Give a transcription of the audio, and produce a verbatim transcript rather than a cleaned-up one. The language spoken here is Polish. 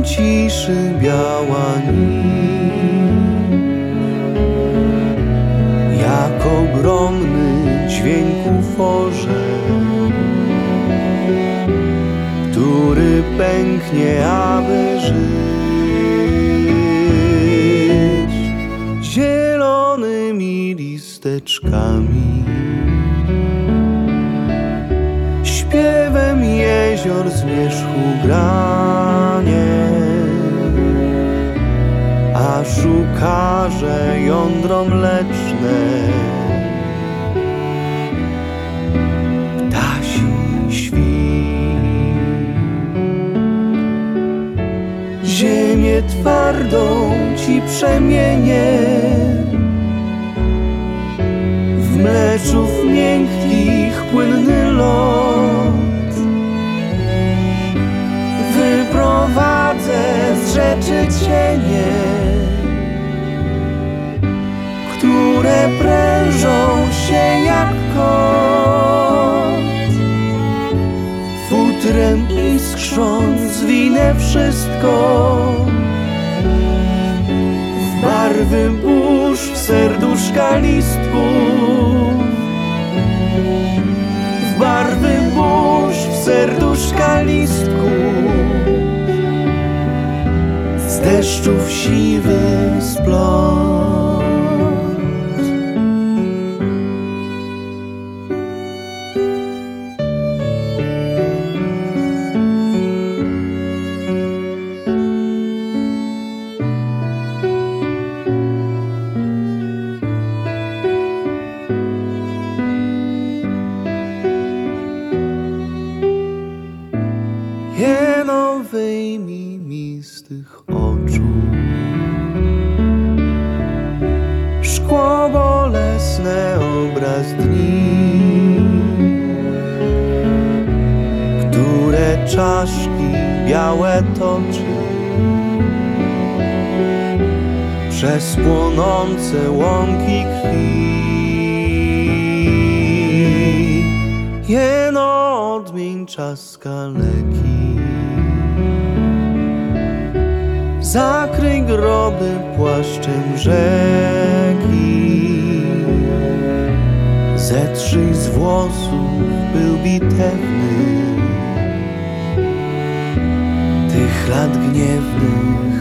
ciszy biała nić, jak ogromny dźwięk uforze, który pęknie, aby żyć. Zielonymi listeczkami, śpiewem jezior zmierzchu granie, a szukarze jądro mleczne, ptasi świt. Ziemię twardą ci przemienię, w mleczów miękkich płynny lot. Wyprowadzę z rzeczy cienie, które prężą się jak kot. Futrem iskrząc zwinę wszystko w barwy burz, w serduszka listków, w barwy burz, w serduszka listków, z deszczów siwy splot. Jeno wyjmij mi z tych oczu szkło bolesne, obraz dni, które czaszki białe toczy przez płonące łąki krwi. Jeno odmień czas kaleki, zakryj groby płaszczem rzeki, zetrzyj z włosów pył bitewny tych lat gniewnych